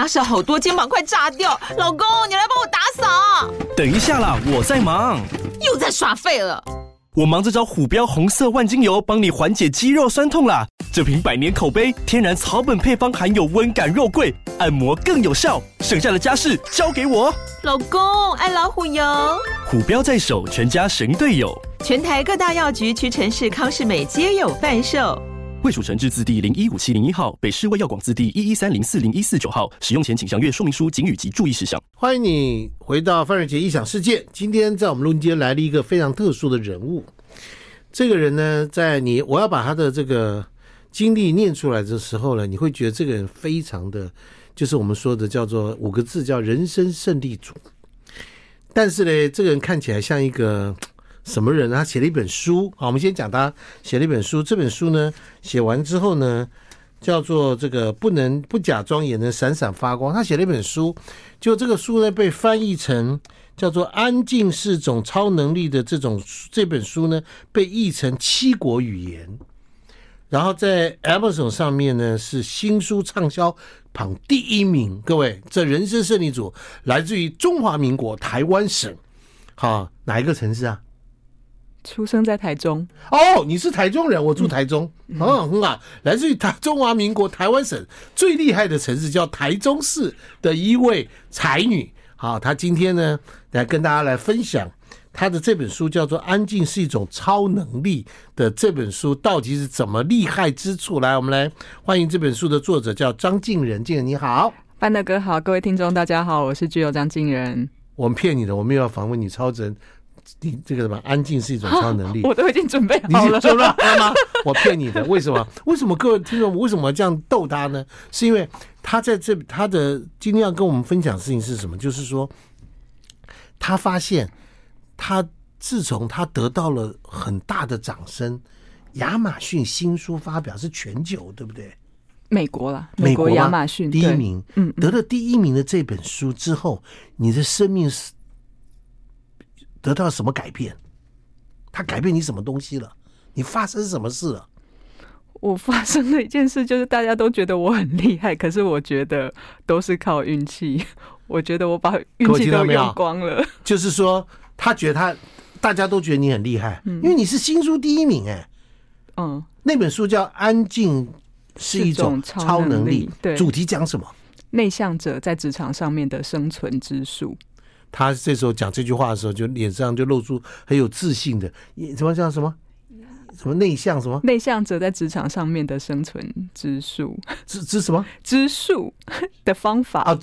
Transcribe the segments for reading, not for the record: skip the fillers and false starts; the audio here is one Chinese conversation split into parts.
家事好多，肩膀快炸掉。老公，你来帮我打扫。 等一下啦，我在忙。 又在耍废了。 我忙着找虎标红色万金油，帮你缓解肌肉酸痛啦。这瓶100年口碑，天然草本配方，含有温感肉桂，按摩更有效。剩下的家事交给我。 老公，爱老虎油。 虎标在手，全家神队友。 全台各大药局、屈臣氏、康是美皆有贩售。 卫署成字字第015701号，北市卫药广字第113040149号。使用前请详阅说明书、警语及注意事项。 欢迎你回到范瑞杰异想世界。今天在我们录音间来了一个非常特殊的人物。这个人呢，我要把他的这个经历念出来的时候呢，你会觉得这个人非常的，就是我们说的叫做5个字，叫人生胜利组。但是呢，这个人看起来像一个什么人？他写了一本书。好，我们先讲他写了一本书。这本书呢，写完之后呢，叫做这个不假装也能闪闪发光。他写了一本书，就这个书呢被翻译成叫做安静是种超能力的这本书呢被译成7国语言，然后在 Amazon 上面呢是新书畅销榜第1名。各位，这人生胜利组来自于中华民国台湾省。好，哪一个城市啊？ 出生在台中。 哦，你是台中人，我住台中。很好，来自于中华民国台湾省最厉害的城市叫台中市的一位才女。好，她今天呢来跟大家来分享她的这本书，叫做《安静是一种超能力》的这本书到底是怎么厉害之处。来，我们来欢迎这本书的作者叫张敬仁。敬仁你好。 班德哥好，各位听众大家好，我是剧友张敬仁。我们骗你的，我们又要访问你超人。你这个什么安静是一种超能力， 我都已经准备好了。 你准备好了吗？我骗你的。为什么各位听众为什么要这样逗他呢？是因为他的今天要跟我们分享的事情是什么？就是说他发现他自从他得到了很大的掌声，亚马逊新书发表是全球，对不对？ 美国啦，美国亚马逊第1名。得了第1名的这本书之后，你的生命是得到什么改变？它改变你什么东西了？你发生什么事了？ 我发生的一件事就是大家都觉得我很厉害，可是我觉得都是靠运气。我觉得我把运气都用光了。 就是说，大家都觉得你很厉害，因为你是新书第1名哎。那本书叫《安静是一种超能力》， 对， 主题讲什么？ 内向者在职场上面的生存之术。 他这时候讲这句话的时候，就脸上就露出很有自信的，什么叫什么内向什么？ 内向者在职场上面的生存之术， 之什么？ 之术的方法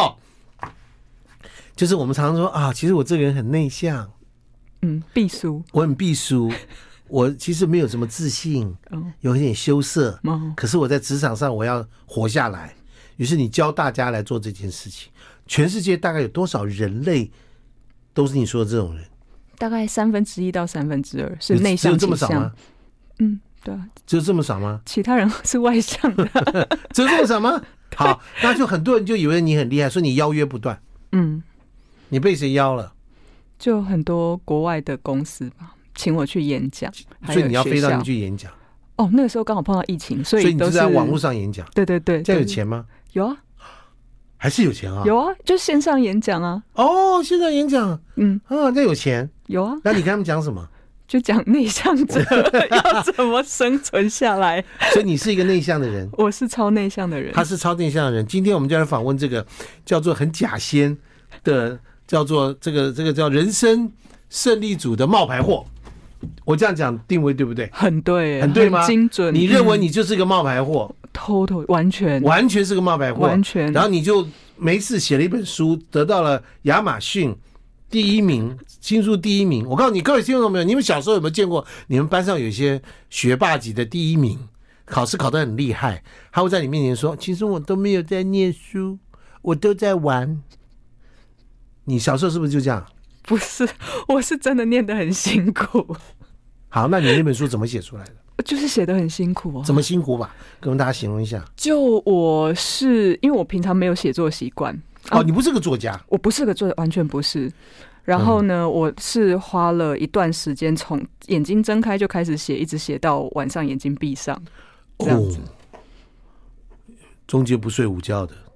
就是我们常常说啊，其实我这个人很内向， 避俗， 我很避俗，我其实没有什么自信，有一点羞涩，可是我在职场上我要活下来。于是你教大家来做这件事情。全世界大概有多少人类都是你说的这种人？ 大概1/3到2/3是内向倾向。只有这么少吗？对啊， 只有这么少吗？ 其他人是外向的。 只有这么少吗？好，那就很多人就以为你很厉害，说你邀约不断。你被谁邀了？ 就很多国外的公司吧，请我去演讲， 所以你要飞到那去演讲。 那个时候刚好碰到疫情，所以你是在网络上演讲。 对对对， 这样有钱吗？ 有啊。 还是有钱啊？ 有啊，就线上演讲啊。 线上演讲，那有钱。 有啊。 那你跟他们讲什么？ 就讲内向者要怎么生存下来。 所以你是一个内向的人。 我是超内向的人。 他是超内向的人。今天我们就来访问这个叫做很假仙的，叫做这个叫人生胜利组的冒牌货。我这样讲定位对不对？ 很对， 很对吗？ 很精准。 你认为你就是个冒牌货 ？Total 完全是个冒牌货， 完全。 然后你就没事写了一本书，得到了亚马逊第1名，新书第1名。我告诉你，各位听众朋友，你们小时候有没有见过？你们班上有一些学霸级的第1名，考试考得很厉害，他会在你面前说：“其实我都没有在念书，我都在玩。”你小时候是不是就这样？ 不是，我是真的念得很辛苦。 好，那你那本书怎么写出来的？ 就是写得很辛苦怎么辛苦吧？跟大家形容一下。 就我是因为我平常没有写作习惯。 你不是个作家？我不是个作家，完全不是。然后呢，我是花了一段时间，从眼睛睁开就开始写，一直写到晚上眼睛闭上，这样子。 中间不睡午觉的。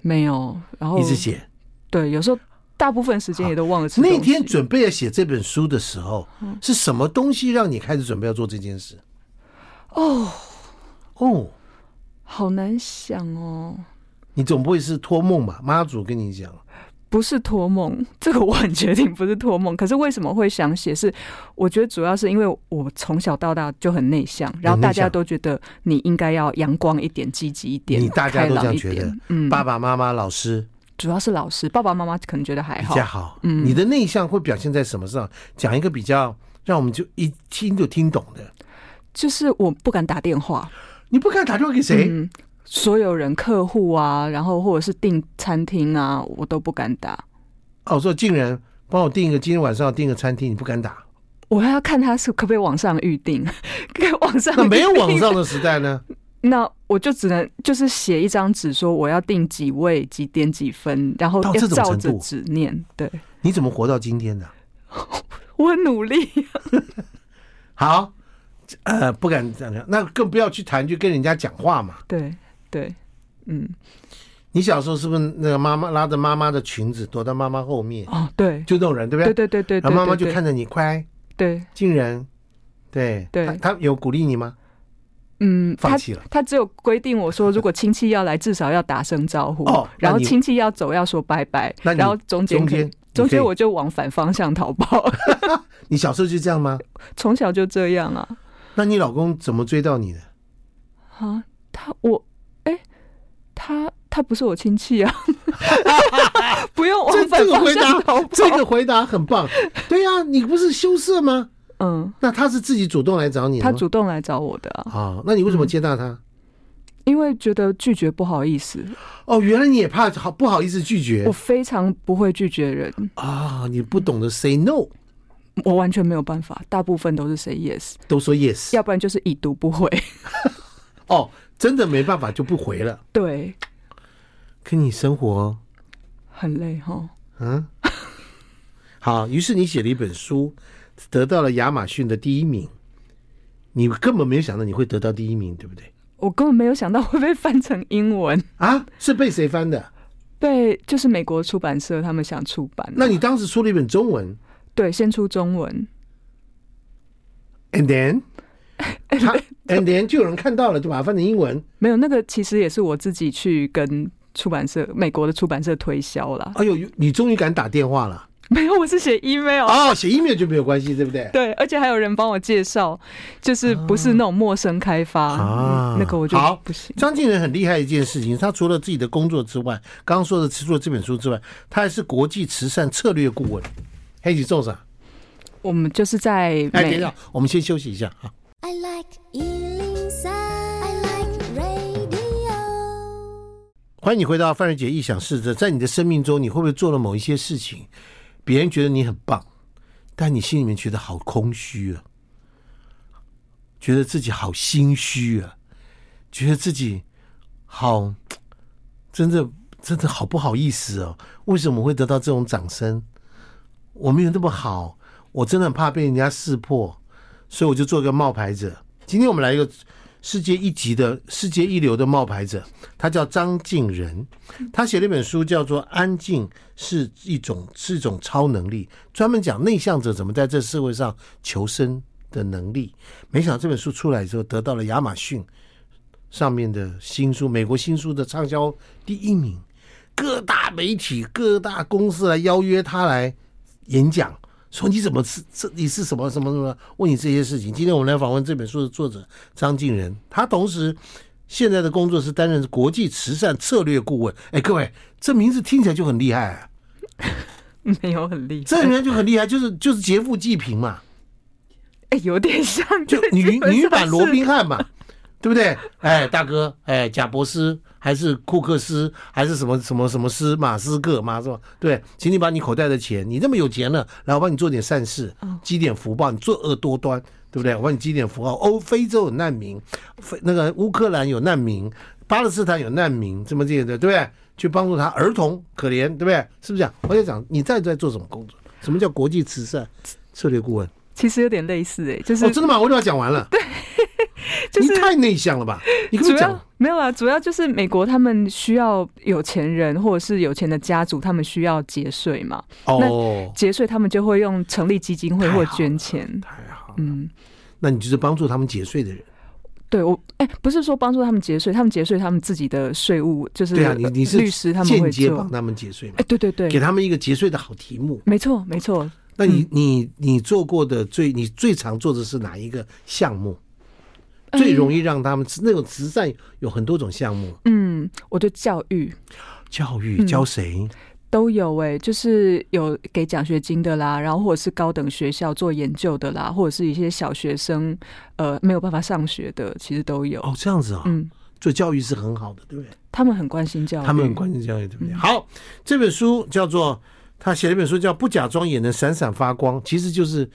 没有，然后一直写。 对，有时候大部分时间也都忘了吃东西。 那天准备要写这本书的时候，是什么东西让你开始准备要做这件事？哦， 好难想哦。 你总不会是托梦吧？妈祖跟你讲。 不是托梦，这个我很确定不是托梦。可是为什么会想写？是我觉得主要是因为我从小到大就很内向，然后大家都觉得你应该要阳光一点、积极一点， 你大家都这样觉得。爸爸妈妈、老师， 主要是老师，爸爸妈妈可能觉得还好， 比较好。你的内向会表现在什么上？讲一个比较让我们就一听就听懂的， 就是我不敢打电话。 你不敢打电话给谁？ 所有人，客户啊，然后或者是订餐厅啊，我都不敢打。 我说竟然帮我订一个，今天晚上要订个餐厅，你不敢打？ 我要看他是可不可以网上预定，网上那没有网上的时代呢？ 那我就只能就是写一张纸，说我要订几位、几点几分，然后要照着纸念。对， 你怎么活到今天的？ 我很努力。 好，不敢这样，那更不要去谈，就跟人家讲话嘛。 对。 你小时候是不是那个妈妈拉着妈妈的裙子躲到妈妈后面？ 哦，对， 就这种人，对不对？ 对。 然后妈妈就看着你乖， 对， 竟然，对，他有鼓励你吗？放弃了。他只有规定我说，如果亲戚要来，至少要打声招呼。然后亲戚要走要说拜拜。然后中间我就往反方向逃跑。 你小时候就这样吗？ 从小就这样啊。 那你老公怎么追到你的？ 啊，他不是我亲戚啊。不用往反方向逃跑。 这个回答很棒。对啊，你不是羞涩吗？那他是自己主动来找你的吗？ 他主动来找我的啊。 那你为什么接纳他？ 因为觉得拒绝不好意思。 原来你也怕不好意思拒绝。 我非常不会拒绝人你不懂得 say no。 我完全没有办法，大部分都是 say yes， 都说 yes， 要不然就是已读不回。 真的没办法就不回了。 对， 可你生活很累哈。 好，于是你写了一本书，得到了亚马逊的第1名。你根本没有想到你会得到第1名，对不对？ 我根本没有想到会被翻成英文啊！是被谁翻的？ 就是美国出版社他们想出版。 那你当时出了一本中文？ 对，先出中文。 And then 就有人看到了，就把它翻成英文。 没有，那个其实也是我自己去跟美国的出版社推销啦。 你终于敢打电话了。 没有，我是写 email。 写 email 就没有关系，对不对？ 对，而且还有人帮我介绍，就是不是那种陌生开发那个我就不行。 张敬仁很厉害的一件事情，他除了自己的工作之外，刚刚说的除了这本书之外，他还是国际慈善策略顾问。黑吉做啥？ 我们就是在等一下，我们先休息一下啊。 I like 103, I like radio。 欢迎你回到范瑞杰异想世界。在你的生命中，你会不会做了某一些事情，别人觉得你很棒，但你心里面觉得好空虚啊，觉得自己好心虚啊，觉得自己好真的好不好意思哦？为什么会得到这种掌声？我没有那么好，我真的很怕被人家识破，所以我就做个冒牌者。今天我们来一个世界一流的冒牌者，他叫张敬仁。他写了一本书叫做《安静是一种超能力》，专门讲内向者怎么在这社会上求生的能力。没想到这本书出来之后，得到了亚马逊上面的新书，美国新书的畅销第1名。各大媒体、各大公司来邀约他来演讲，说你怎么你是什么什么什么，问你这些事情。今天我们来访问这本书的作者张敬仁，他同时现在的工作是担任国际慈善策略顾问。各位，这名字听起来就很厉害啊。 没有很厉害， 这里面就很厉害，就是劫富济贫嘛。 有点像， 就女版罗宾汉嘛，对不对？大哥，贾伯斯还是库克斯还是什么什么什么斯马斯克嘛，是吧？对，请你把你口袋的钱，你这么有钱了，然后帮你做点善事，积点福报，你作恶多端，对不对？我帮你积点福报。非洲有难民，那个乌克兰有难民，巴勒斯坦有难民，这么这些的，对不对？去帮助他，儿童可怜，对不对？是不是这样？我在讲你在做什么工作？什么叫国际慈善策略顾问？ 其实有点类似就是真的吗？我都要讲完了。 对，就是你太内向了吧？你跟我讲， 没有啦，主要就是美国他们需要有钱人或者是有钱的家族，他们需要节税嘛。那节税他们就会用成立基金会或捐钱。 太好了，那你就是帮助他们节税的人。 对我，不是说帮助他们节税，他们节税他们自己的税务就是对啊，你是律师他们会间接帮他们节税嘛？ 对对对， 给他们一个节税的好题目。 没错没错。 那你做过的你最常做的是哪一个项目？最容易让他们那种慈善有很多种项目。 我觉得教育教谁？ 都有就是有给奖学金的啦，然后或者是高等学校做研究的啦，或者是一些小学生没有办法上学的，其实都有。 这样子啊。做教育是很好的，对不对？ 他们很关心教育， 对不对？好，这本书叫做他写了一本书叫《不假装也能闪闪发光》，其实就是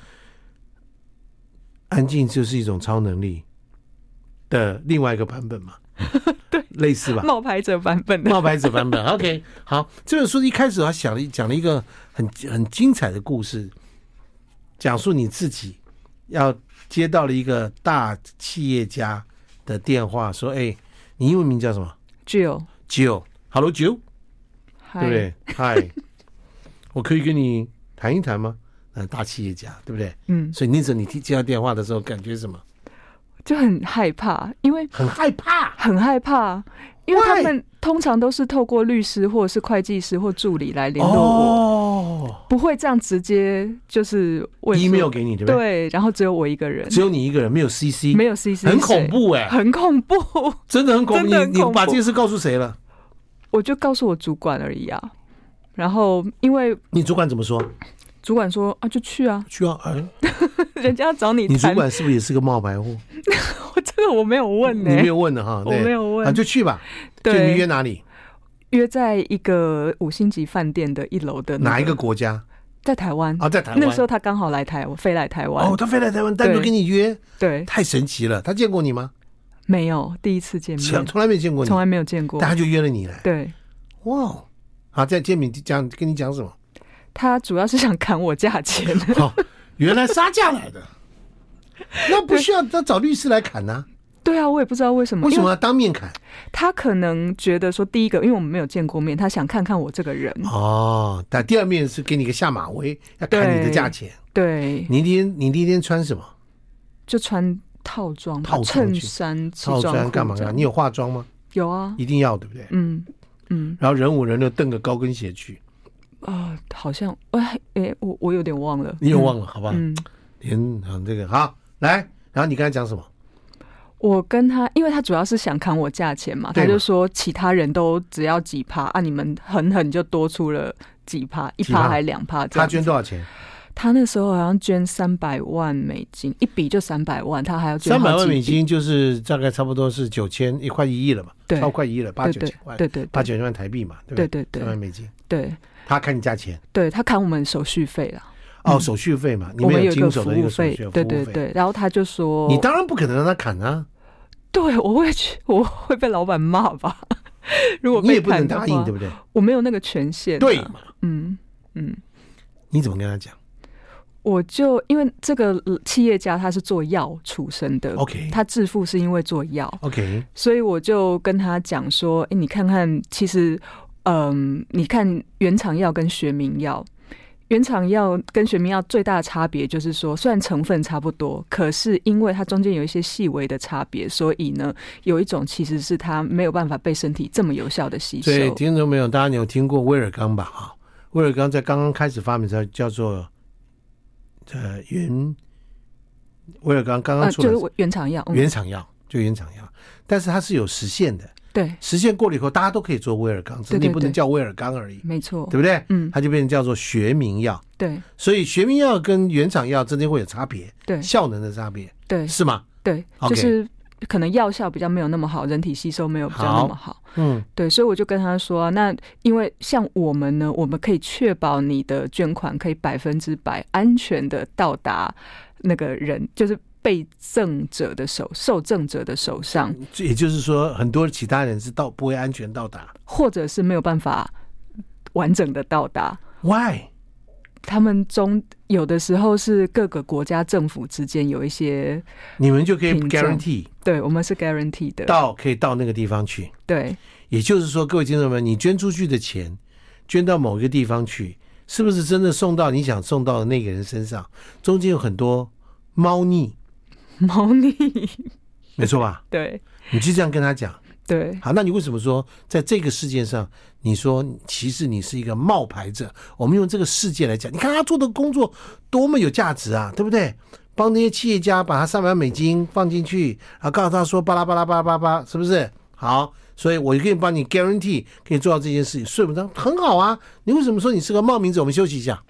安静就是一种超能力的另外一个版本嘛。 对， 类似吧， 冒牌者版本的。 OK， 好，这本书一开始他讲了一个很精彩的故事，讲述你自己要接到了一个大企业家的电话，说：“你英文名叫什么 ？Jill，Hello Jill， 对不对？嗨，我可以跟你谈一谈吗？大企业家，对不对？所以那时候你接到电话的时候，感觉什么？” 就很害怕，因为很害怕， 因为他们通常都是透过律师或者是会计师或助理来联络我，不会这样直接就是问 email 给你，对不对？ 对，然后只有我一个人， 只有你一个人，没有 CC， 没有 CC， 很恐怖很恐怖， 真的很恐怖。你把这件事告诉谁了？ 我就告诉我主管而已啊。然后因为你主管怎么说？ 主管说就去啊，人家要找你谈。 你主管是不是也是个冒牌货？ 这个我没有问你没有问的哈， 我没有问就去吧。就你约哪里？ 约在一个5星级饭店的1楼的哪一个国家？ 在台湾在台湾。 那个时候他刚好飞来台湾。 他飞来台湾，单独跟你约， 对， 太神奇了。他见过你吗？ 没有，第一次见面， 从来没见过你， 从来没有见过。 但他就约了你来。 对， 哇，好，在见面跟你讲什么？ 他主要是想砍我价钱。 原来杀价来的，那不需要他找律师来砍啊？ 对啊，我也不知道为什么。 为什么要当面砍？ 他可能觉得说，第一个，因为我们没有见过面，他想看看我这个人。 但第二面是给你个下马威，要砍你的价钱。 对， 你那天穿什么？ 就穿套装，衬衫、 套装干嘛？你有化妆吗？ 有啊， 一定要，对不对？然后人五人六蹬个高跟鞋去。 好像我有点忘了。 你有忘了？好吧。这个好来，然后你刚才讲什么？ 我跟他，因为他主要是想砍我价钱嘛，他就说其他人都只要几%啊，你们狠就多出了几%，1%还2%。 他捐多少钱？ 他那时候好像捐$300万，一笔就300万，他还要捐 $300万，就是大概差不多是9000，快1亿了嘛，超快1亿了，8-9千万， 对 ，8-9千万台币嘛，对不对？$300万， 对， 他砍你价钱， 对他砍我们手续费啦。 手续费嘛，你们有经手的一个手续费， 对，然后他就说， 你当然不可能让他砍啊， 对，我会被老板骂吧？如果被你也不能答应，对不对？ 我没有那个权限， 对嘛？你怎么跟他讲？ 我就因为这个企业家他是做药出身的 ，OK， 他致富是因为做药 ，OK， 所以我就跟他讲说，你看看，其实，你看原厂药跟学名药。原厂药跟学名药最大的差别就是说，虽然成分差不多，可是因为它中间有一些细微的差别，所以呢，有一种其实是它没有办法被身体这么有效的吸收。 对，听众朋友，大家有听过威尔刚吧？威尔刚在刚刚开始发明的时候叫做威尔刚刚刚出来就是原厂药， 原厂药，但是它是有时限的。 对， 实现过了以后，大家都可以做威尔刚，只是你不能叫威尔刚而已， 没错， 对不对？它就变成叫做学名药。 对， 所以学名药跟原厂药之间会有差别， 对， 效能的差别， 对， 是吗？ 对，就是可能药效比较没有那么好，人体吸收没有比较那么好。对，所以我就跟他说，那因为像我们呢，我们可以确保你的捐款可以100%安全的到达那个人，就是被赠者的受赠者的手上， 也就是说，很多其他人是不会安全到达， 或者是没有办法完整的到达。 Why？ 他们中有的时候是各个国家政府之间有一些， 你们就可以 guarantee， 对，我们是 guarantee 的， 可以到那个地方去。 对， 也就是说，各位听众们，你捐出去的钱，捐到某一个地方去，是不是真的送到你想送到的那个人身上？中间有很多猫腻，没错吧？ 对， 你就这样跟他讲。 对， 好，那你为什么说在这个事件上，你说其实你是一个冒牌者？我们用这个事件来讲，你看他做的工作多么有价值啊，对不对？帮那些企业家把他300万美金放进去，然后告诉他说巴拉巴拉巴拉巴拉，是不是？好，所以我可以帮你 guarantee 可以做到这件事情，顺不当很好啊。你为什么说你是个冒名者？我们休息一下。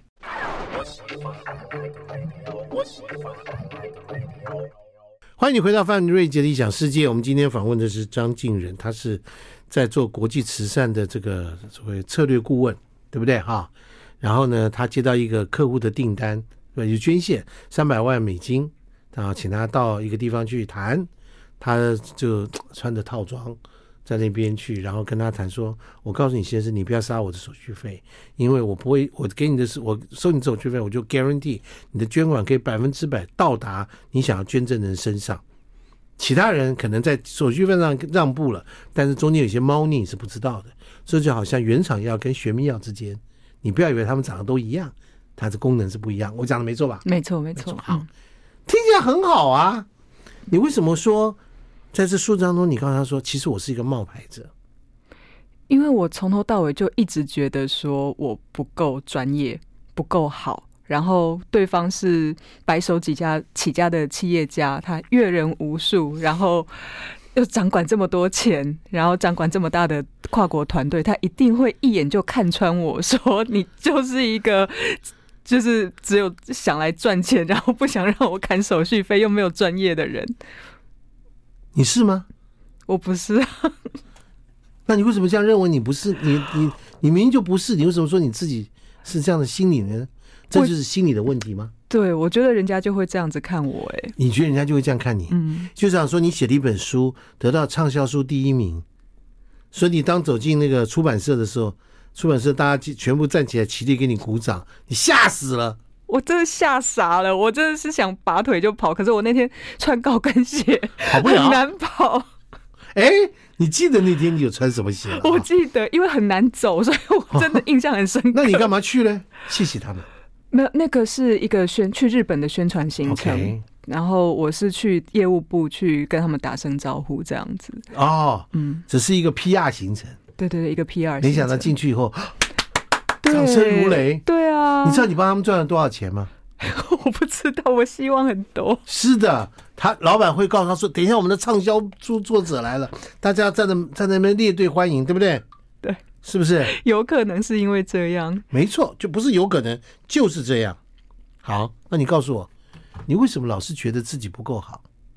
欢迎你回到范瑞杰的异想世界。我们今天访问的是张敬仁，他是在做国际慈善的这个所谓策略顾问，对不对哈？然后呢，他接到一个客户的订单，就捐献300万美金，然后请他到一个地方去谈，他就穿着套装在那边去，然后跟他谈说，我告诉你先生，你不要杀我的手续费，因为我不会，我给你的是我收你手续费，我就 guarantee 你的捐款可以100%到达你想要捐赠人身上。其他人可能在手续费上让步了，但是中间有些猫腻是不知道的。这就好像原厂药跟学名药之间，你不要以为他们长得都一样，它的功能是不一样。我讲的没错吧？ 没错。 好，听起来很好啊。你为什么说在这书当中，你告诉他说，其实我是一个冒牌者？ 因为我从头到尾就一直觉得说我不够专业，不够好。然后对方是白手起家的企业家，他阅人无数，然后又掌管这么多钱，然后掌管这么大的跨国团队，他一定会一眼就看穿我说你就是一个就是只有想来赚钱，然后不想让我砍手续费又没有专业的人。 你是吗？ 我不是啊。 那你为什么这样认为？你不是，你明明就不是，你为什么说你自己是这样的心理呢？这就是心理的问题吗？ 对，我觉得人家就会这样子看我。 你觉得人家就会这样看你？就想说你写了一本书得到畅销书第1名，所以你当走进那个出版社的时候，出版社大家全部站起来起立给你鼓掌，你吓死了。 我真的吓傻了，我真的是想拔腿就跑，可是我那天穿高跟鞋跑不了， 很难跑。 你记得那天你有穿什么鞋吗？ 我记得，因为很难走，所以我真的印象很深刻。 那你干嘛去呢？谢谢他们。 没有，那个是一个去日本的宣传行程。Okay. 然后我是去业务部去跟他们打声招呼这样子。 只是一个 PR 行程。 对，一个 PR 行程。 没想到进去以后，掌声如雷。 对啊， 你知道你帮他们赚了多少钱吗？ 我不知道，我希望很多。 是的，老板会告诉他说，等一下我们的畅销书作者来了，大家站在那边列队欢迎，对不对？ 对， 是不是？ 有可能是因为这样。 没错，就不是有可能，就是这样。好，那你告诉我，你为什么老是觉得自己不够好？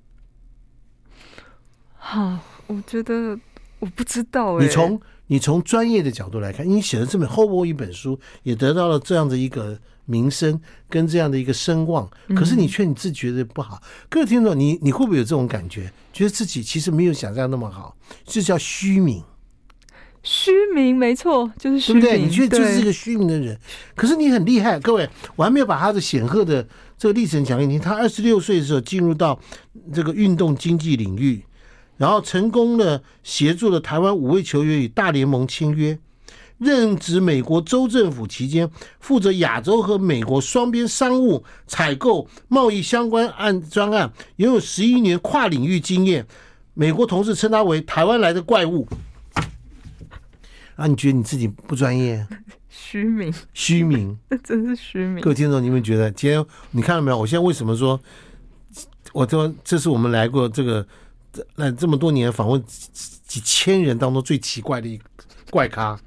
好，我觉得我不知道。 你从专业的角度来看，你写的这么厚薄一本书，也得到了这样的一个名声跟这样的一个声望，可是你却你自己觉得不好。各位听众，你会不会有这种感觉，觉得自己其实没有想象那么好，这叫虚名。 虚名，没错，就是虚名， 对不对？你觉得就是一个虚名的人，可是你很厉害。各位，我还没有把他的显赫的这个历程讲给你听。他26岁的时候进入到这个运动经济领域，然后成功的协助了台湾5位球员与大联盟签约，任职美国州政府期间，负责亚洲和美国双边商务、采购、贸易相关专案，拥有11年跨领域经验。美国同事称他为台湾来的怪物。你觉得你自己不专业？ 虚名，那真是虚名。 各位听众，你们觉得今天你看到没有？我现在为什么说，我说这是我们来过这么多年访问几千人当中最奇怪的一个怪咖？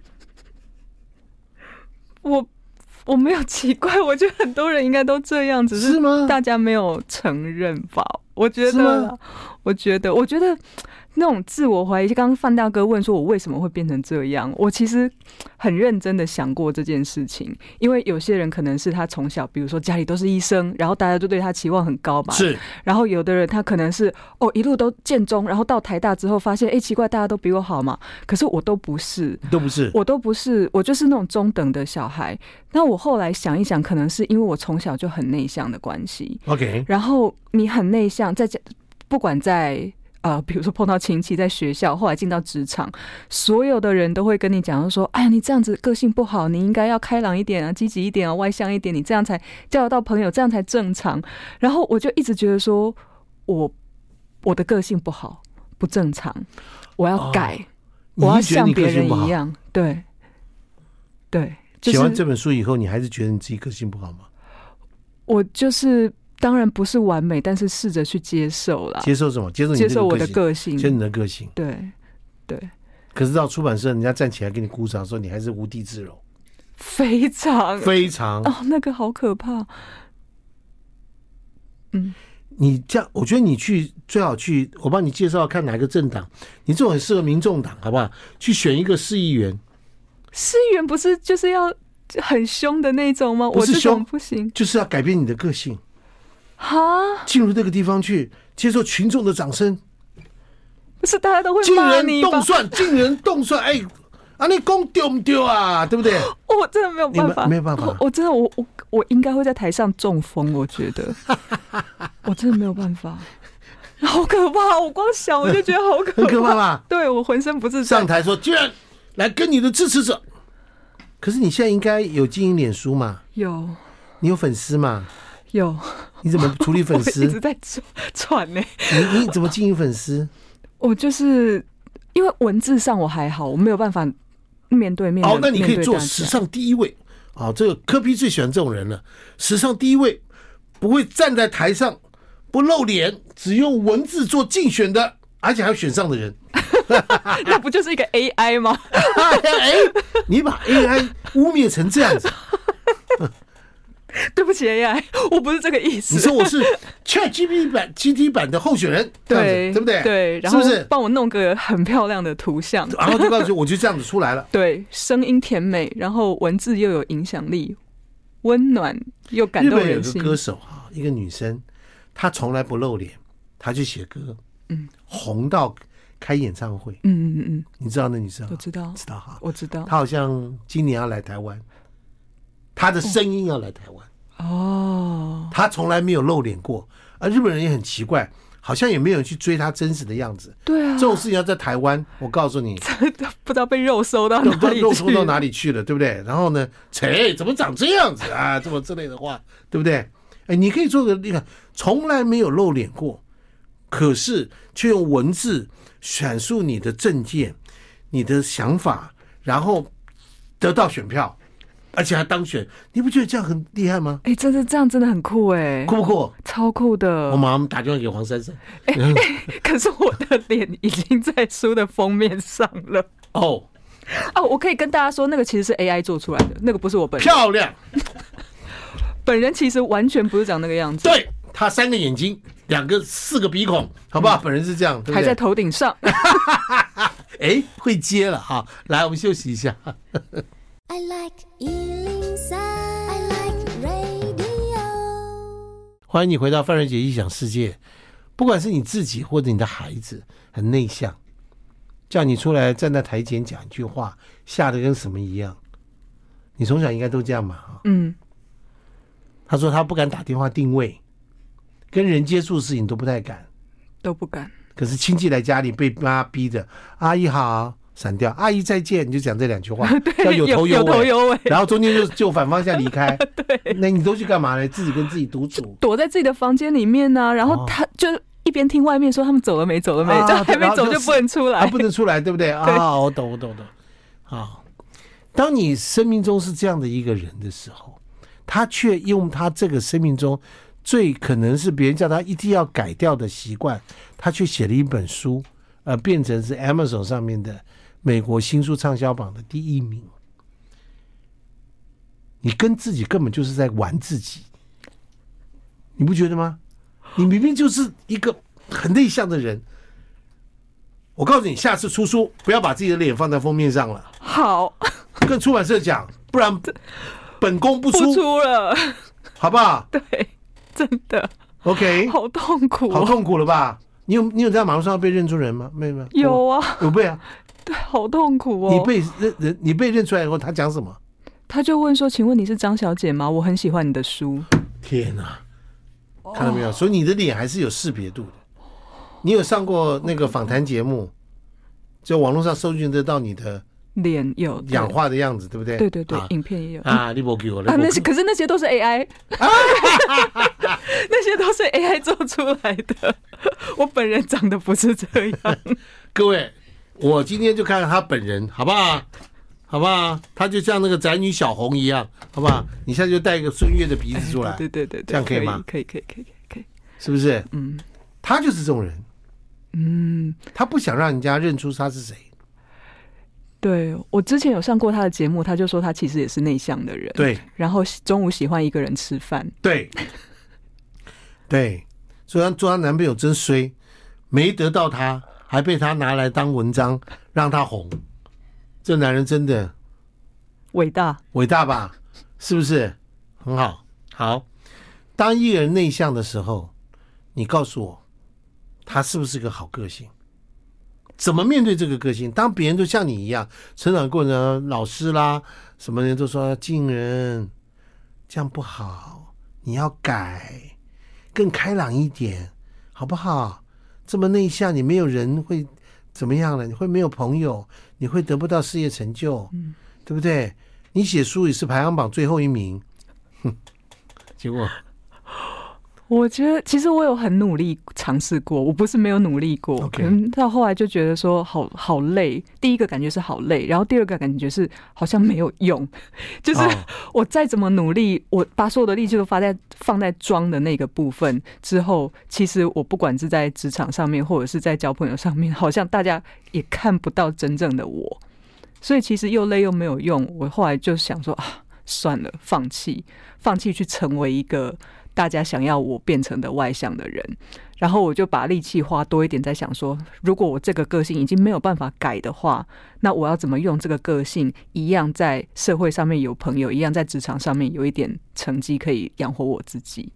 我没有奇怪，我觉得很多人应该都这样，只是大家没有承认吧？我觉得那种自我怀疑。刚刚范大哥问说我为什么会变成这样，我其实很认真的想过这件事情。因为有些人可能是他从小比如说家里都是医生，然后大家就对他期望很高嘛， 是。 然后有的人他可能是一路都建中，然后到台大之后发现奇怪大家都比我好嘛，可是我都不是，我就是那种中等的小孩。那我后来想一想，可能是因为我从小就很内向的关系。 OK， 然后你很内向，不管在比如说碰到亲戚，在学校，后来进到职场，所有的人都会跟你讲说，哎呀，你这样子个性不好，你应该要开朗一点啊，积极一点啊，外向一点，你这样才交得到朋友，这样才正常。然后我就一直觉得说我的个性不好，不正常，我要改，我要像别人一样。对对，就是写完这本书以后，你还是觉得你自己个性不好吗？ 我就是当然不是完美，但是试着去接受啦。 接受什么？接受我的个性，接受你的个性。 对对。 可是到出版社，人家站起来给你鼓掌，说你还是无地自容。 非常非常那个好可怕。 你这样，我觉得你最好去，我帮你介绍看哪个政党，你这种很适合民众党，好不好？去选一个市议员。 市议员不是就是要很凶的那种吗？ 不是凶， 我这种不行， 就是要改变你的个性。 哈， 进入这个地方去，接受群众的掌声。 不是大家都会骂你吧？ 尽人动算，哎，你讲对不对啊？对不对？ 我真的没有办法， 没有办法。 我真的我应该会在台上中风，我觉得我真的没有办法。好可怕！我光想我就觉得好可怕， 很可怕吧？ 对，我浑身不自在。 上台说，居然来跟你的支持者。可是你现在应该有经营脸书嘛？ 有。 你有粉丝嘛？ 有。 你怎么处理粉丝？ 我一直在喘呢。 你怎么经营粉丝？ 我就是因为文字上我还好，我没有办法面对面。 那你可以做史上第一位。这个柯 P 最喜欢这种人了。史上第一位不会站在台上不露脸，只用文字做竞选的，而且还选上的人。 那不就是一个 AI 吗？ 你把 AI 污蔑成这样子。 对不起 AI， 我不是这个意思。 你说我是 ChatGPT 版的候选人，对不对？ 对，然后是不是帮我弄个很漂亮的图像， 然后就告诉我就这样子出来了。 对，声音甜美，然后文字又有影响力，温暖又感动人心。 日本有个歌手一个女生，她从来不露脸，她去写歌，红到开演唱会。你知道那女生？ 我知道哈， 我知道。 她好像今年要来台湾。他的声音要来台湾他从来没有露脸过，而日本人也很奇怪，好像也没有人去追他真实的样子。 对啊， 这种事情要在台湾，我告诉你， 不知道被肉搜到哪里去， 肉搜到哪里去了，对不对？然后呢，怎么长这样子啊？这么之类的话，对不对？你可以做个你看，从来没有露脸过，可是却用文字阐述你的政见、你的想法，然后得到选票。而且还当选，你不觉得这样很厉害吗？ 真的这样真的很酷酷不酷？ 超酷的！ 我马上打电话给黄珊珊。 可是我的脸已经在书的封面上了。我可以跟大家说，那个其实是 AI 做出来的，那个不是我本人。 漂亮。 本人其实完全不是长那个样子。 对，他3个眼睛，4个鼻孔，好不好？本人是这样，对不对？ 还在头顶上。 会接了哈。来，我们休息一下。 I like 103, I like radio. 欢迎你回到范瑞杰异想世界。不管是你自己或者你的孩子很内向，叫你出来站在台前讲一句话，吓得跟什么一样。你从小应该都这样嘛？他说他不敢打电话定位，跟人接触的事情都不太敢， 都不敢。可是亲戚来家里被妈逼着，阿姨好。闪掉，阿姨再见，你就讲这2句话，要有头有尾，然后中间就反方向离开。对，那你都去干嘛呢？自己跟自己独处， 躲在自己的房间里面呢、然后他就一边听外面说他们走了没，就还没走就不能出来， 不能出来，对不对？我懂。当你生命中是这样的一个人的时候，他却用他这个生命中最可能是别人叫他一定要改掉的习惯，他却写了一本书，变成是 Amazon 上面的美国新书畅销榜的第1名。你跟自己根本就是在玩自己，你不觉得吗？你明明就是一个很内向的人， 我告诉你，下次出书不要把自己的脸放在封面上了。 好， 跟出版社讲，不然本宫不出了， 好不好？ 对，真的 OK， 好痛苦、 好痛苦了吧？你有在马路上被认出人吗？没有， 有啊， 有被啊。 对，好痛苦哦。 你被认出来以后，他讲什么？ 他就问说：“请问你是张小姐吗？我很喜欢你的书。” 天哪，看到没有？所以你的脸还是有识别度的。你有上过那个访谈节目，就网络上搜寻得到你的脸有氧化的样子，对不对？ 对对对，影片也有啊。你没给我可是那些都是 AI， 那些都是 AI 做出来的。我本人长得不是这样。 各位，我今天就看看他本人，好不好？好不好？他就像那个宅女小红一样，好不好？你现在就带一个孙悦的鼻子出来， 对对对， 这样可以吗？ 可以， 是不是？他就是这种人。他不想让人家认出他是谁。 对，我之前有上过他的节目，他就说他其实也是内向的人。 对， 然后中午喜欢一个人吃饭。 对，对，所以她做她男朋友真衰，没得到他，还被他拿来当文章，让他红。这男人真的伟大吧？是不是？很好。好，当一个人内向的时候，你告诉我，他是不是个好个性？怎么面对这个个性？当别人都像你一样，成长过程中老师啦，什么人都说敬人，这样不好，你要改，更开朗一点，好不好？这么内向，你没有人会怎么样了？你会没有朋友，你会得不到事业成就，对不对？你写书也是排行榜最后一名，结果。 我觉得其实我有很努力尝试过，我不是没有努力过，可能到后来就觉得说好累。第一个感觉是好累，然后第二个感觉是好像没有用，就是我再怎么努力，我把所有的力气都放在装的那个部分之后，其实我不管是在职场上面或者是在交朋友上面，好像大家也看不到真正的我，所以其实又累又没有用。我后来就想说算了，放弃去成为一个大家想要我变成的外向的人，然后我就把力气花多一点在想说，如果我这个个性已经没有办法改的话，那我要怎么用这个个性一样在社会上面有朋友，一样在职场上面有一点成绩可以养活我自己。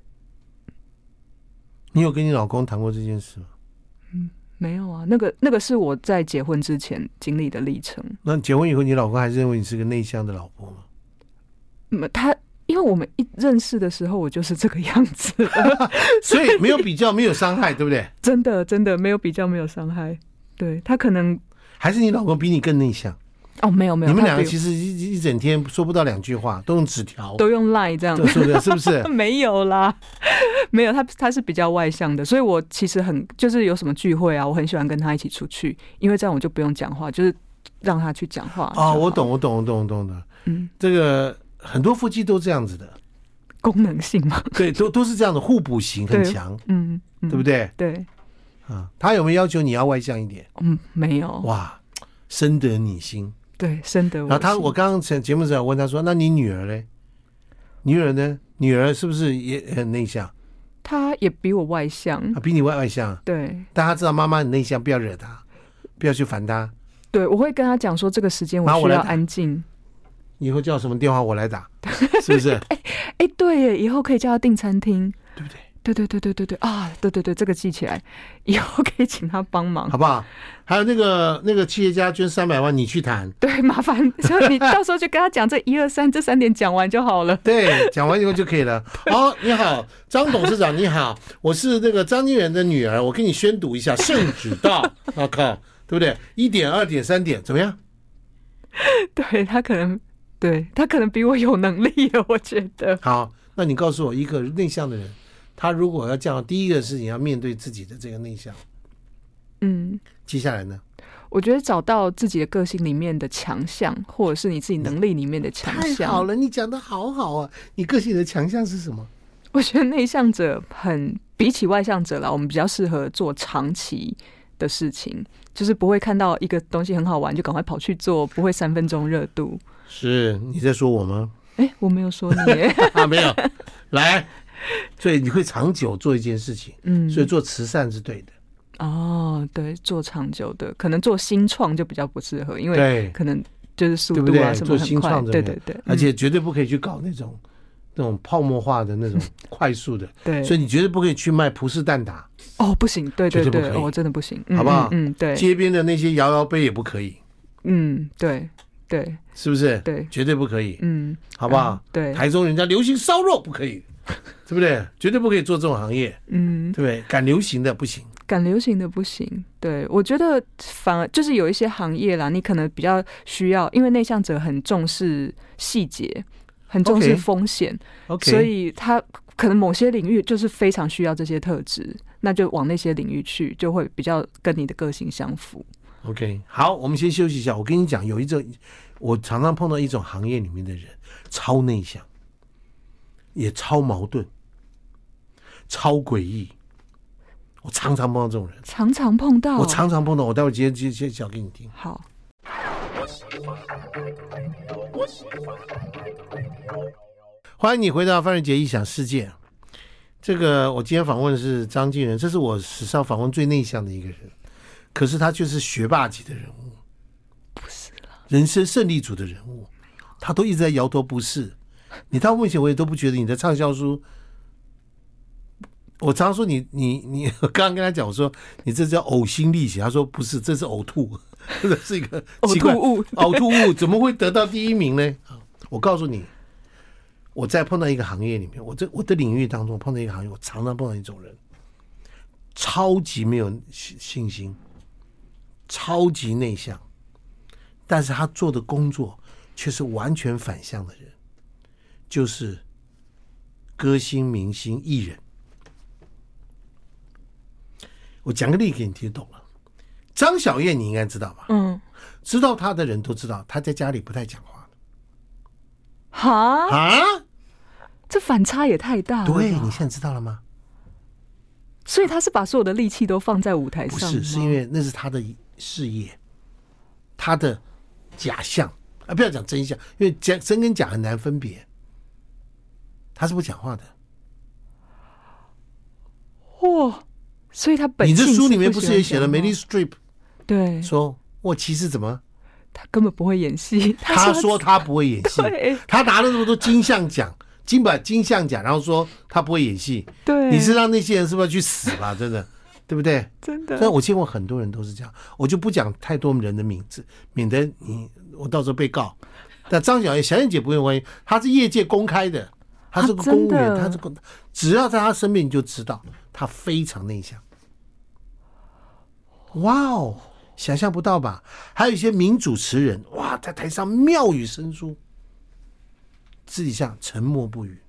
你有跟你老公谈过这件事吗？ 没有啊，那个是我在结婚之前经历的历程。 那结婚以后，你老公还是认为你是个内向的老婆吗？ 因为我们一认识的时候，我就是这个样子所以没有比较，没有伤害，对不对？ 真的没有比较，没有伤害。对，他可能还是你老公比你更内向。 没有， 你们两个其实一整天说不到2句话，都用纸条， 都用 LINE 这样， 是不是？ 没有啦，没有，他是比较外向的，所以我其实就是有什么聚会啊，我很喜欢跟他一起出去，因为这样我就不用讲话，就是让他去讲话。 我懂的。这个很多夫妻都这样子的， 功能性嘛， 对，都是这样的，互补型很强，对不对？ 对， 他有没有要求你要外向一点？ 没有。 哇，深得你心。 对，深得我心。 然后我刚刚节目时候问他说：“那你女儿嘞？女儿呢？女儿是不是也很内向？” 她也比我外向， 比你外向。 对， 但她知道妈妈很内向，不要惹她，不要去烦她。 对，我会跟她讲说，这个时间我需要安静。 以后叫什么电话我来打，是不是？ 对耶，以后可以叫他订餐厅， 对不对？ 对啊，对，这个记起来，以后可以请他帮忙， 好不好？还有那个企业家捐300万，你去谈。 对，麻烦，所以你到时候就跟他讲这1、2、3这3点讲完就好了。 对，讲完以后就可以了。你好，张董事长，你好，我是那个张经理的女儿，我给你宣读一下圣旨到，我靠，对不对？1点、2点、3点，怎么样？ 对，他可能比我有能力了，我觉得。 好，那你告诉我，一个内向的人，他如果要这样，第一个事情要面对自己的这个内向。接下来呢？ 我觉得找到自己的个性里面的强项，或者是你自己能力里面的强项。 太好了，你讲的好好啊！你个性的强项是什么？ 我觉得内向者比起外向者啦，我们比较适合做长期的事情，就是不会看到一个东西很好玩就赶快跑去做，不会3分钟热度。 是你在说我吗？ 我没有说你耶没有。来，所以你会长久做一件事情，所以做慈善是对的。 哦，对，做长久的，可能做新创就比较不适合，因为对可能就是速对不对？ 度啊什么做新很快， 创的人， 对对对， 而且绝对不可以去搞那种泡沫化的那种快速的， 对， 所以你绝对不可以去卖葡式蛋挞， 哦不行，对对对， 绝对不可以哦真的不行， 好不好？ 对， 街边的那些摇摇杯也不可以， 对对， 是不是？ 对， 绝对不可以，好好不好？ 对， 台中人家流行烧肉不可以，对不对？绝对不可以做这种行业，对不对？赶流行的不行。 赶流行的不行，对，我觉得反而就是有一些行业啦，你可能比较需要，因为内向者很重视细节，很重视风险， OK， 所以他可能某些领域就是非常需要这些特质，那就往那些领域去，就会比较跟你的个性相符。 OK， 好，我们先休息一下。我跟你讲，有一种我常常碰到一种行业里面的人，超内向，也超矛盾，超诡异。我常常碰到这种人， 常常碰到， 我常常碰到。我待会接讲给你听。 好， 欢迎你回到范瑞杰异想世界。这个我今天访问的是张敬仁，这是我史上访问最内向的一个人，可是他却是学霸级的人物， 不是啦， 人生胜利组的人物，他都一直在摇头不是。你到目前为止都不觉得你的畅销书。我常说你刚刚跟他讲，我说你这叫呕心沥血，他说不是，这是呕吐，这是一个奇怪呕吐物，怎么会得到第一名呢？我告诉你，我在碰到一个行业里面，我的领域当中碰到一个行业，我常常碰到一种人，超级没有信心，超级内向，但是他做的工作却是完全反向的人，就是歌星、明星、艺人。我讲个例给你听懂了。张小燕你应该知道吧？知道他的人都知道，他在家里不太讲话的。 这反差也太大了。 对，你现在知道了吗？ 所以他是把所有的力气都放在舞台上吗？ 不是，是因为那是他的事业，他的假象啊，不要讲真相，因为真跟假很难分别。他是不讲话的。 哇！所以他本性你这书里面不是也写了梅丽 Streep？ 对， 说我其实怎么？ 他根本不会演戏。 他说他不会演戏，他拿了那么多金像奖，金像奖，然后说他不会演戏。 对， 你是让那些人是不是要去死吧？真的，对不对？ 真的。 所以我见过很多人都是这样，我就不讲太多人的名字，免得我到时候被告。但张小燕姐不用关心，她是业界公开的，她是个公务员，她是只要在她身边你就知道，她非常内向。哇哦，想象不到吧？还有一些名主持人，哇，在台上妙语生珠，私底下沉默不语。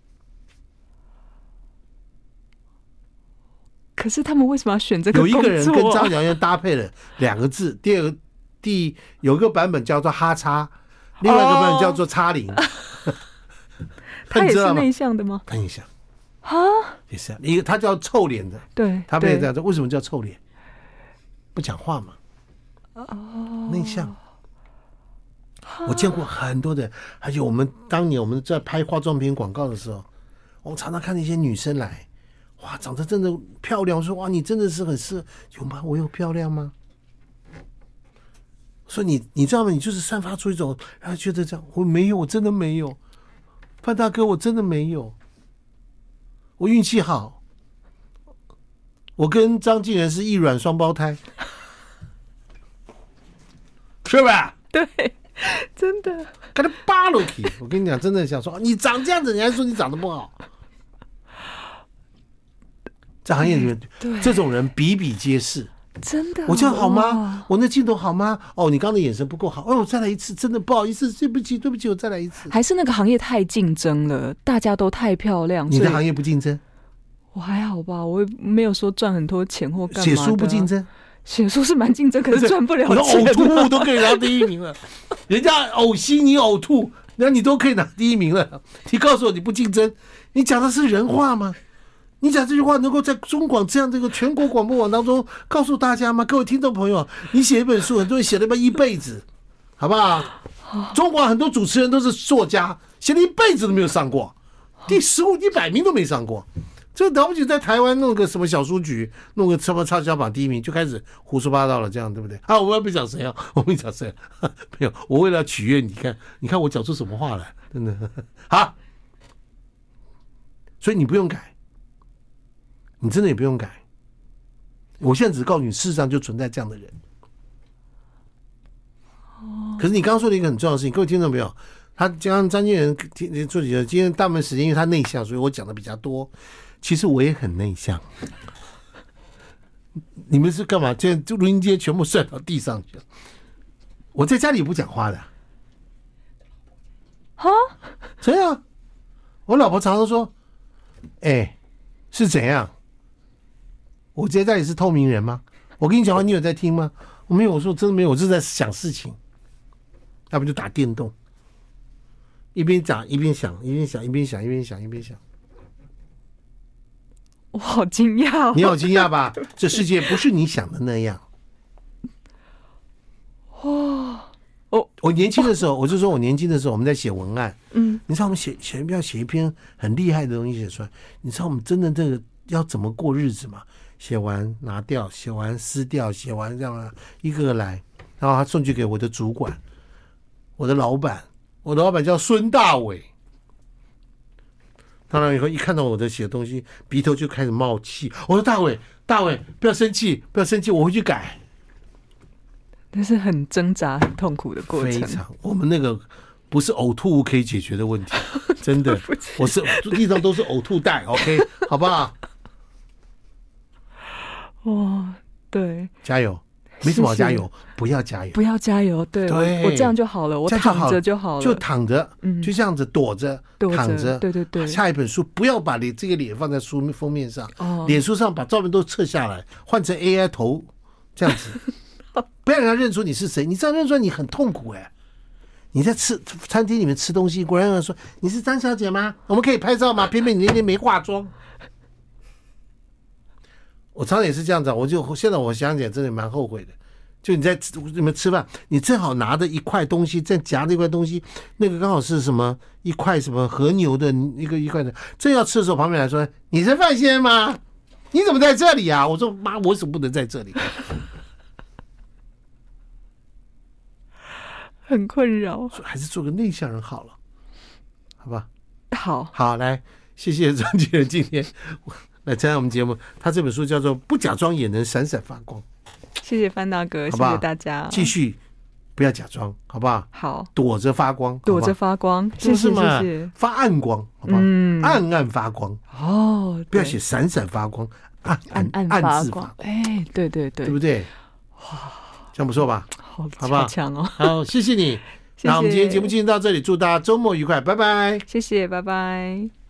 可是他们为什么要选这个工作？ 有一个人跟张小燕搭配了2个字，有一个版本叫做哈叉，另外一个版本叫做叉零。 他也是内向的吗？ 他内向啊， 也是一个，他叫臭脸的。 对， 他被这样，为什么叫臭脸？不讲话嘛，内向。我见过很多的，而且当年我们在拍化妆品广告的时候，我们常常看那些女生来，哇，长得真的漂亮。我说哇，你真的是很适合，有吗？我有漂亮吗？所以你知道吗？你就是散发出一种，然后觉得这样，我没有，我真的没有，范大哥，我真的没有，我运气好。我跟张敬仁是异卵双胞胎，是吧？ 对，真的。 跟他扒了去，我跟你讲，真的想说，你长这样子，你还说你长得不好。在行业里面，这种人比比皆是。 真的， 我这样好吗？我那镜头好吗？哦，你刚刚的眼神不够好。哦，我再来一次，真的不好意思，对不起，我再来一次。 还是那个行业太竞争了，大家都太漂亮。 你的行业不竞争？ 我还好吧，我没有说赚很多钱或干嘛的。 写书不竞争？ 写书是蛮竞争，可是赚不了钱。 呕吐物都可以拿第一名了，人家呕心你呕吐，那你都可以拿第一名了。你告诉我你不竞争，你讲的是人话吗？你讲这句话能够在中广这样这个全国广播网当中告诉大家吗？各位听众朋友，你写一本书，很多人写了一辈子，好不好？中广很多主持人都是作家，写了一辈子都没有上过，第15、100名都没上过。 这了不起，在台湾弄个什么小书局，弄个什么畅销榜第1名，就开始胡说八道了，这样对不对？啊，我要不讲谁啊？我没讲谁、啊，没有，我为了取悦你看我讲出什么话来，真的好。所以你不用改，你真的也不用改。我现在只告诉你，事实上就存在这样的人。可是你刚刚说的一个很重要的事情，各位听众朋友，他刚刚张建仁做起了今天大部分时间，因为他内向，所以我讲的比较多。其实我也很内向。你们是干嘛？这录音机全部摔到地上去了。我在家里不讲话的。 哈？ 这样？我老婆常常说：“是怎样？我在家里是透明人吗？我跟你讲话，你有在听吗？我没有。我说真的没有，我是在想事情。要不就打电动，一边讲一边想，一边想一边想，一边想一边想。 我好惊讶、哦！ 你好惊讶吧？这世界不是你想的那样。我年轻的时候，我就说我年轻的时候，我们在写文案。你知道我们要写一篇很厉害的东西写出来，你知道我们真的这个要怎么过日子吗？写完拿掉，写完撕掉，写完这样一个个来，然后他送去给我的主管，我的老板叫孙大伟。当然以后一看到我的写的东西，鼻头就开始冒气。我说大伟，不要生气，我会去改。 但是很挣扎、很痛苦的过程。 非常，我们那个不是呕吐物可以解决的问题，真的。我是地上都是呕吐袋 ，OK， 好不好？ 哇，对， 加油，没什么好加油，不要加油， 不要加油，对，我这样就好了，我躺着就好了， 就躺着，就这样子躲着，躺着， 对。 下一本书不要把这个脸放在书封面上，脸书上把照片都撤下来，换成 AI 头，这样子。不要让他认出你是谁，你这样认出来你很痛苦你在餐厅里面吃东西，果然有人说你是张小姐吗？我们可以拍照吗？偏偏你那天没化妆。我常常也是这样子，现在我想起来真的蛮后悔的。就你在你们吃饭，你正好拿着一块东西，再夹着一块东西，那个刚好是什么一块什么和牛的一块的，正要吃的时候，旁边来说你是范先生吗？你怎么在这里啊？我说妈，我怎么不能在这里？ 很困扰， 还是做个内向人好了，好吧？ 好， 来，谢谢张建仁今天来参加我们节目。他这本书叫做《不假装也能闪闪发光》。 谢谢范大哥，谢谢大家。 继续，不要假装，好不好？ 好， 躲着发光， 躲着发光，谢谢。 发暗光，好不好？暗暗发光哦， 不要写闪闪发光， 暗自发光。对， 对不对？哇，这样不错吧？好不好？ 强哦！ 好，谢谢你。那我们今天节目进行到这里，祝大家周末愉快，拜拜。 谢谢，拜拜。